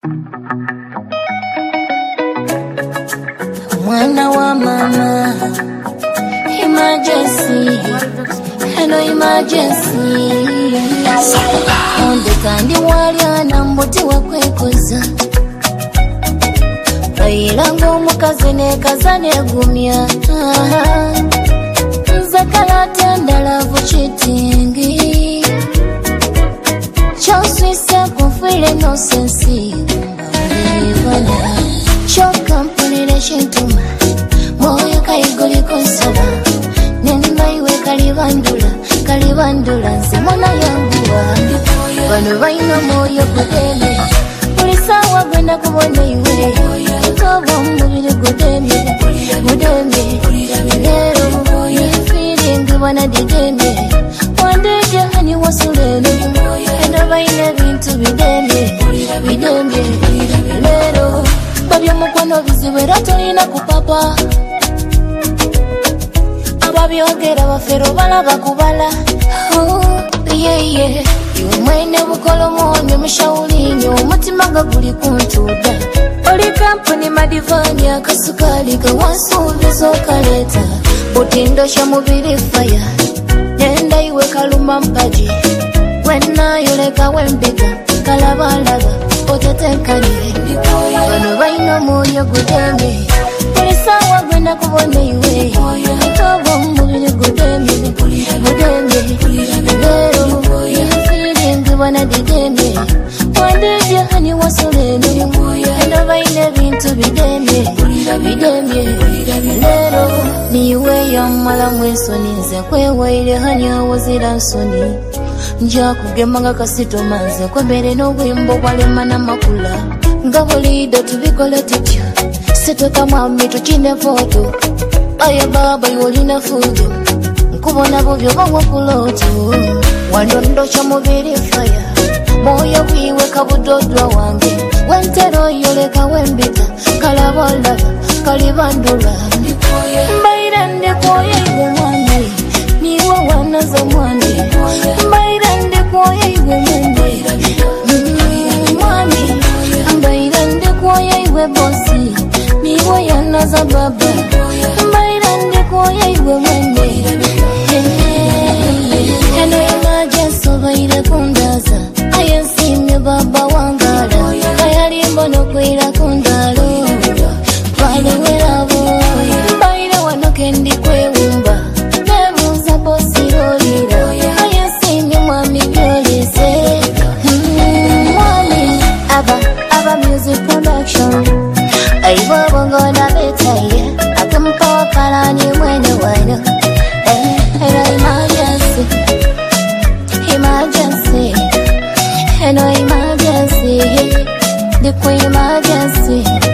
Mwana wa mama, emergency, hello emergency. Onde kandi wali anambuti wakwekuza. Bayilango omukazi nekaza negumya. Nzakala tenda love cheating. Cho suicide confile innocence. Cho company relation to my moyo kaigoli konsola. Nenda iwe kalibandula nsemona yanguwa. Bano baina moyo kudeme. Ulisawa gwenda kubona iwe. Kobo mubiri kudeme. Lero feeling wana digeme. Wandeje hani wasulele. Enda baina bintu bideme. Lero babya mukwano biziwera tolina kupapa. Ababyogera bafero balaba kubala. Yeah. Iwe mwene bukolo mwonyo mshaulinyo. Umutima guli kuntuda. Oli kampuni madivani akasukali kawansubizo kaleta. Utindosha mubiri fire. Nenda iwe kaluma mpaji. Wena yuleka wembika. Kalabalaba otetekanye. Bano baina moyo gudeme. Ulisawa gwenda kubona iwe. Kobo mubiri gudeme. Lero feeling wana digeme. Wandeje hani wasolene. Enda baina bintu bideme. Lero niwe yamala mwesoni. Nze kwewaile hani awazira nsoni. Nja kugemanga kasito manze kwebere n'obwimbo bwalema n'amakula. Nga bulido tubikole tutya. Setoka mwami tukine foto. Aya baba yolina fujo. Nkubona bubyo bawa kuloto. Wandondosha mubiri fire. Moyo wiwe kabudodwa wange. Wentero yoleka wembita. Kalibandula. Mbaira ndikoye iwe mwani. Niwe wanazo mwani. Mbaira ndikoye iwe mwani. Mwani. Mbaira ndikoye iwe bosi. Niwe yanaza baba. Mbaira ndikoye iwe mwani. Hello emergency baira kundaza. Ayensimye baba wangala. Kayalimbo nokwira kundalo. Wale welabo. Mbaira wanokendi kwewumba. Nebuza bosi lolira. Ayensimye mwami byolise. Mwami. Aba music production. Aibo bongo na betaye. Akampa wakalani mwene wano. Emergency, hello emergency, the queen emergency.